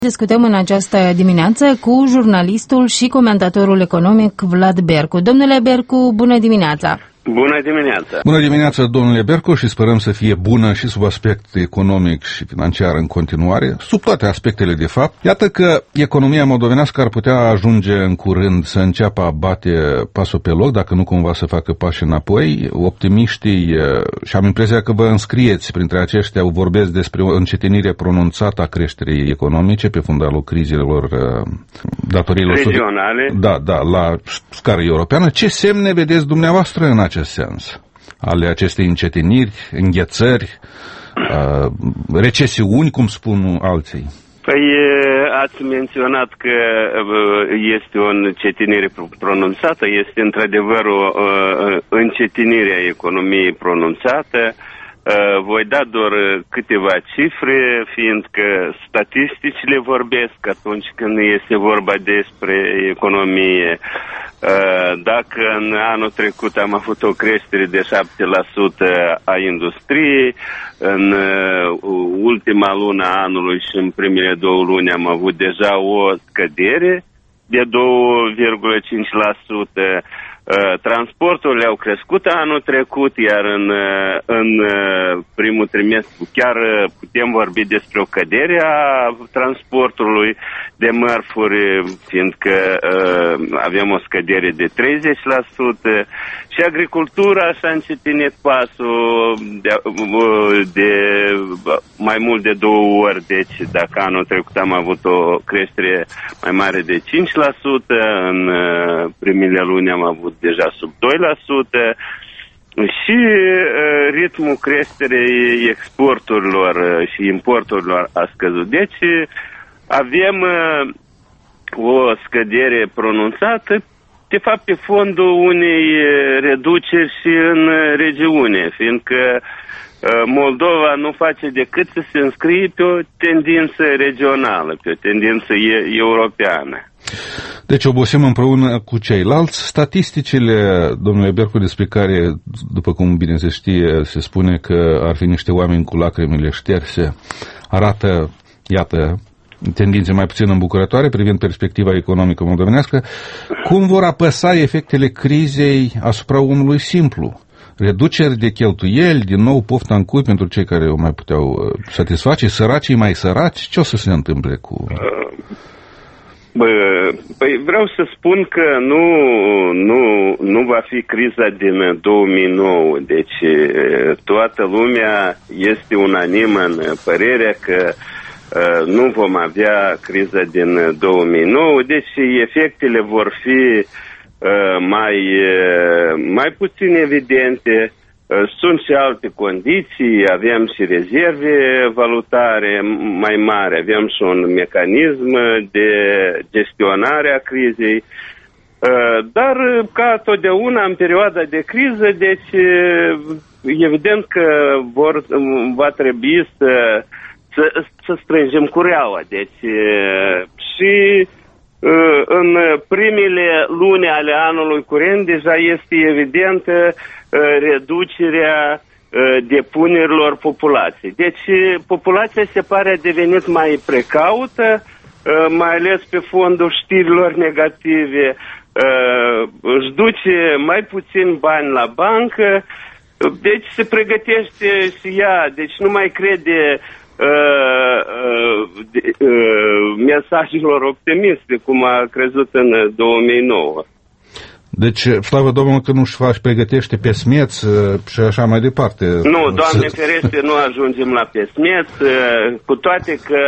Discutăm în această dimineață cu jurnalistul și comentatorul economic Vlad Bercu. Domnule Bercu, bună dimineața! Bună dimineața! Bună dimineața, domnule Bercu, și sperăm să fie bună și sub aspect economic și financiar în continuare, sub toate aspectele de fapt. Iată că economia moldovenească ar putea ajunge în curând să înceapă a bate pasul pe loc, dacă nu cumva să facă pași înapoi. Optimiștii, și am impresia că vă înscrieți printre aceștia, vorbesc despre o încetinire pronunțată a creșterii economice pe fundalul crizelor datoriilor regionale. Da, la scară europeană. Ce semne vedeți dumneavoastră în acest sens? Ale acestei încetiniri, înghețări, recesiuni, cum spun alții? Păi ați menționat că este o încetinire pronunțată, este într-adevăr o încetinire a economiei pronunțată. Voi da doar câteva cifre, fiindcă statisticile vorbesc atunci când este vorba despre economie. Dacă în anul trecut am avut o creștere de 7% a industriei, în ultima lună a anului și în primele 2 luni am avut deja o scădere de 2,5%. Transporturile au crescut anul trecut, iar în primul trimestru chiar putem vorbi despre o cădere a transportului de mărfuri, fiindcă avem o scădere de 30%, și agricultura și-a încetinit pasul de mai mult de 2 ori. Deci dacă anul trecut am avut o creștere mai mare de 5%, în primele luni am avut deja sub 2%, și ritmul creșterei exporturilor și importurilor a scăzut. Deci avem o scădere pronunțată, de fapt pe fondul unei reduceri și în regiune, fiindcă Moldova nu face decât să se înscrie pe o tendință regională, pe o tendință europeană. Deci obosim împreună cu ceilalți. Statisticile, domnule Bercu, despre care, după cum bine se știe, se spune că ar fi niște oameni cu lacrimile șterse, arată, iată, tendințe mai puțin îmbucurătoare privind perspectiva economică moldovenească. Cum vor apăsa efectele crizei asupra omului simplu? Reduceri de cheltuieli, din nou pofta în cui pentru cei care o mai puteau satisface, săracii mai săraci? Ce o să se întâmple cu... Păi vreau să spun că nu va fi criza din 2009. Deci toată lumea este unanimă în părerea că nu vom avea criza din 2009, deci efectele vor fi mai puțin evidente. Sunt și alte condiții, avem și rezerve valutare mai mari, avem și un mecanism de gestionare a crizei, dar ca totdeauna în perioada de criză, deci evident că va trebui să strângem cureaua. Deci și în primele luni ale anului curent deja este evidentă reducerea depunerilor populației. Deci populația se pare a devenit mai precaută, mai ales pe fondul știrilor negative, își duce mai puțin bani la bancă, deci se pregătește și ea, deci nu mai crede mesajelor optimiste, cum a crezut în 2009. Deci, slavă Domnului că nu-și pregătește pesmeț și așa mai departe. Nu, Doamne ferește, nu ajungem la pesmeț, cu toate că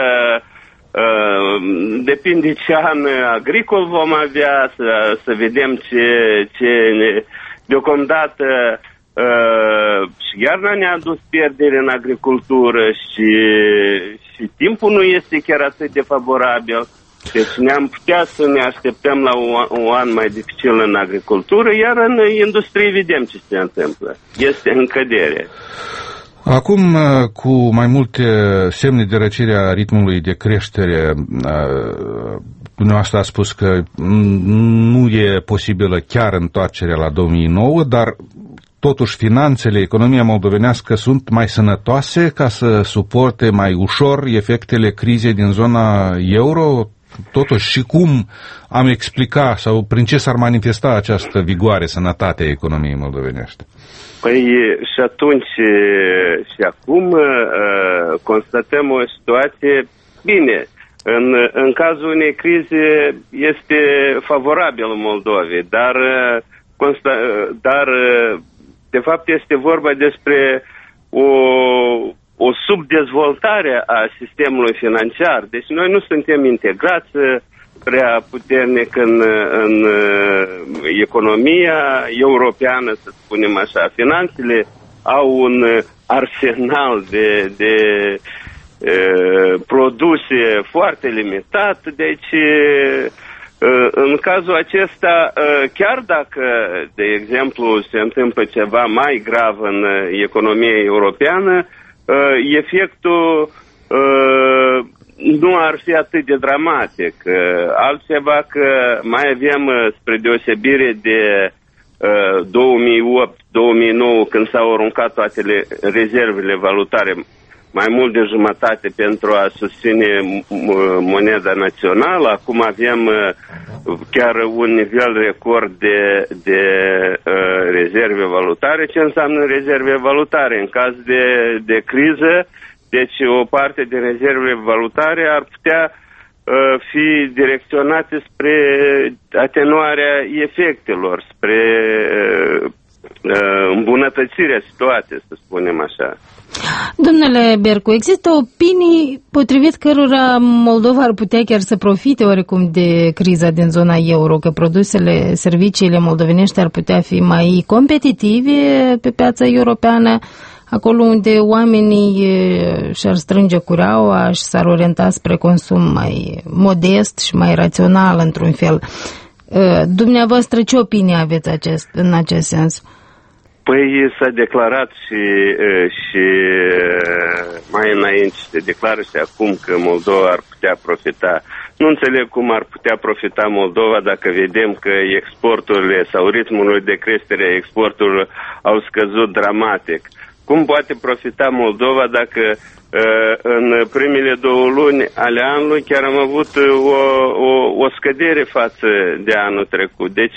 depinde ce an agricol vom avea, să vedem ce deocamdată și iarna ne-a adus pierdere în agricultură și timpul nu este chiar atât de favorabil. Deci ne-am putea să ne așteptăm la un an mai dificil în agricultură, iar în industrie vedem ce se întâmplă. Este în cădere. Acum, cu mai multe semne de răcire a ritmului de creștere, dumneavoastră a spus că nu e posibilă chiar întoarcerea la 2009, dar totuși finanțele, economia moldovenească sunt mai sănătoase ca să suporte mai ușor efectele crizei din zona euro? Totuși, și cum am explica sau prin ce s-ar manifesta această vigoare, sănătate a economiei moldovenești? Păi și atunci și acum constatăm o situație bine. În cazul unei crize este favorabil Moldovei, dar de fapt este vorba despre o subdezvoltare a sistemului financiar. Deci noi nu suntem integrați prea puternic în economia europeană, să spunem așa. Finanțele au un arsenal de produse foarte limitat, deci în cazul acesta, chiar dacă, de exemplu, se întâmplă ceva mai grav în economia europeană, efectul nu ar fi atât de dramatic. Altceva că mai avem, spre deosebire de 2008-2009, când s-au aruncat toate rezervele valutare, mai mult de jumătate pentru a susține moneda națională. Acum avem chiar un nivel record de rezerve valutare. Ce înseamnă rezerve valutare? În caz de criză, deci o parte din rezervele valutare ar putea fi direcționate spre atenuarea efectelor, spre îmbunătățirea situației, să spunem așa. Domnule Bercu, există opinii potrivit cărora Moldova ar putea chiar să profite oarecum de criza din zona euro, că produsele, serviciile moldovenești ar putea fi mai competitive pe piața europeană, acolo unde oamenii și-ar strânge cureaua și s-ar orienta spre consum mai modest și mai rațional într-un fel. Dumneavoastră, ce opinie aveți în acest sens? Păi s-a declarat și mai înainte se declară și acum că Moldova ar putea profita. Nu înțeleg cum ar putea profita Moldova dacă vedem că exporturile sau ritmul de creștere a exporturilor au scăzut dramatic. Cum poate profita Moldova dacă în primele 2 luni ale anului chiar am avut o scădere față de anul trecut? Deci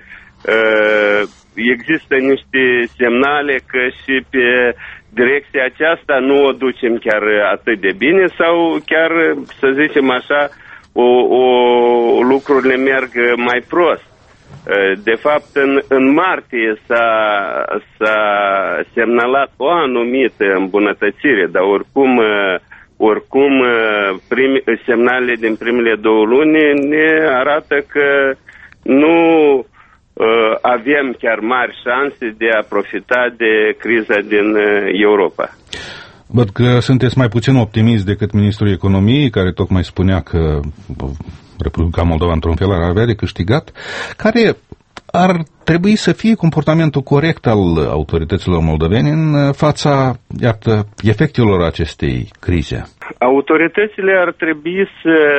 există niște semnale că și pe direcția aceasta nu o ducem chiar atât de bine sau chiar, să zicem așa, lucrurile merg mai prost. De fapt, în martie s-a semnalat o anumită îmbunătățire, dar oricum semnalele din primele 2 luni ne arată că nu avem chiar mari șanse de a profita de criza din Europa. Văd că sunteți mai puțin optimist decât ministrul economiei, care tocmai spunea că Republica Moldova, într-un fel, ar avea de câștigat. Care ar trebui să fie comportamentul corect al autorităților moldovene în fața, iată, efectelor acestei crize? Autoritățile ar trebui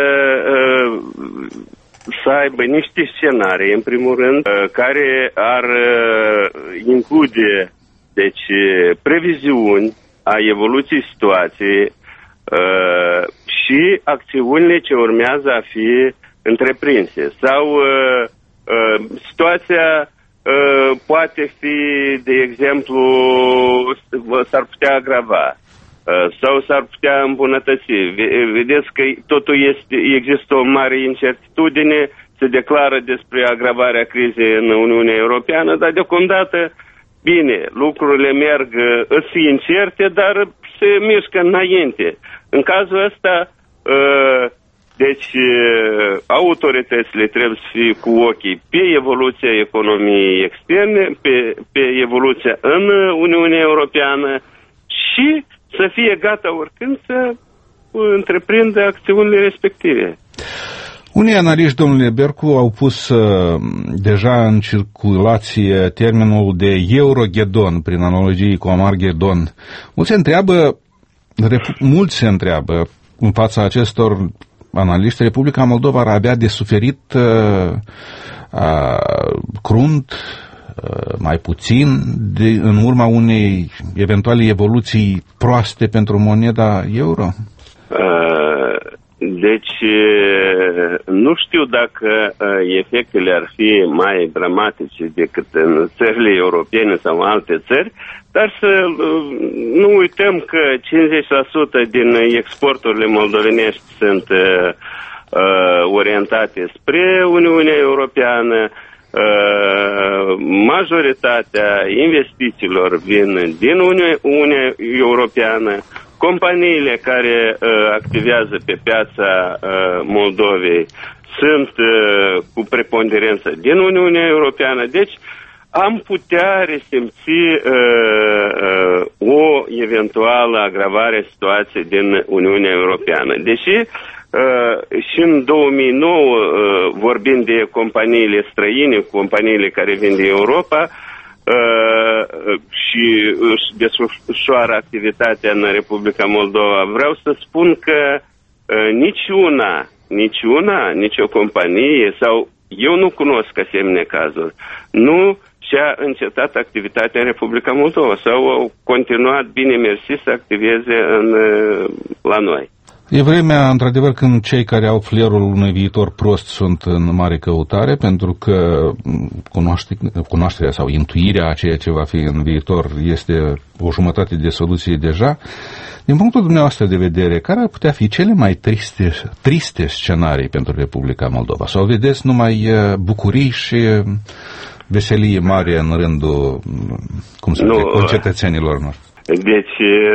să aibă niște scenarii, în primul rând, care ar include, deci, previziuni a evoluției situației și acțiunile ce urmează a fi întreprinse. Sau situația poate fi, de exemplu, s-ar putea agrava sau s-ar putea îmbunătăți. Vedeți că totul există o mare incertitudine, se declară despre agravarea crizei în Uniunea Europeană, dar deocamdată, bine, lucrurile merg, îți fi incerte, dar se mișcă înainte. În cazul ăsta, deci, autoritățile trebuie să fie cu ochii pe evoluția economiei externe, pe evoluția în Uniunea Europeană și să fie gata oricând să întreprindă acțiunile respective. Unii analiști, domnule Bercu, au pus deja în circulație termenul de Euroghedon, prin analogie cu Amarghedon. Mulți se întreabă, în fața acestor analiști, Republica Moldova ar avea de suferit crunt mai puțin în urma unei eventuale evoluții proaste pentru moneda euro? Deci, nu știu dacă efectele ar fi mai dramatice decât în țările europene sau alte țări, dar să nu uităm că 50% din exporturile moldovenești sunt orientate spre Uniunea Europeană, majoritatea investițiilor vin din Uniunea Europeană. Companiile care activează pe piața Moldovei sunt cu preponderență din Uniunea Europeană. Deci am putea resimți o eventuală agravare a situației din Uniunea Europeană. Deși și în 2009, vorbind de companiile străine, companiile care vin din Europa, și își desfășoară activitatea în Republica Moldova, vreau să spun că nicio companie, sau eu nu cunosc asemenea cazuri, nu și-a încetat activitatea în Republica Moldova sau au continuat bine mersi să activeze la noi. E vremea, într-adevăr, când cei care au flerul unui viitor prost sunt în mare căutare, pentru că cunoașterea sau intuirea a ceea ce va fi în viitor este o jumătate de soluție deja. Din punctul dumneavoastră de vedere, care ar putea fi cele mai triste scenarii pentru Republica Moldova? Sau vedeți numai bucurii și veselie mare în rândul, concetățenilor noștri? Deci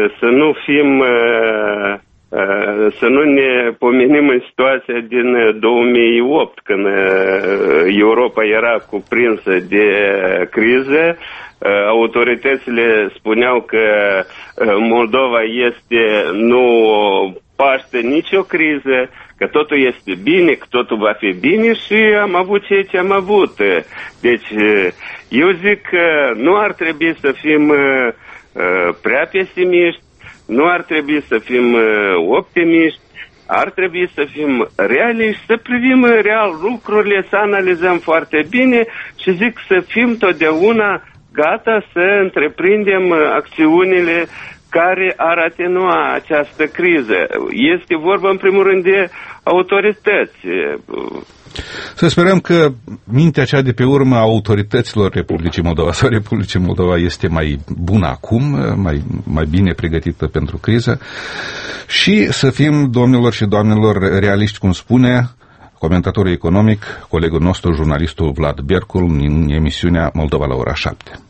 să nu ne pomenim în situația din 2008, când Europa era cuprinsă de criză. Autoritățile spuneau că Moldova nu paște nicio criză, că totul este bine, că totul va fi bine și am avut ceea ce am avut. Deci eu zic că nu ar trebui să fim prea pesimiști, nu ar trebui să fim optimiști, ar trebui să fim realiști, să privim real lucrurile, să analizăm foarte bine și zic să fim totdeauna gata să întreprindem acțiunile care ar atenua această criză. Este vorba în primul rând de autorități. Să sperăm că mintea cea de pe urmă a autorităților Republicii Moldova sau Republicii Moldova este mai bună acum, mai bine pregătită pentru criză și să fim, domnilor și doamnelor, realiști, cum spune comentatorul economic, colegul nostru, jurnalistul Vlad Bercul, în emisiunea Moldova la ora 7.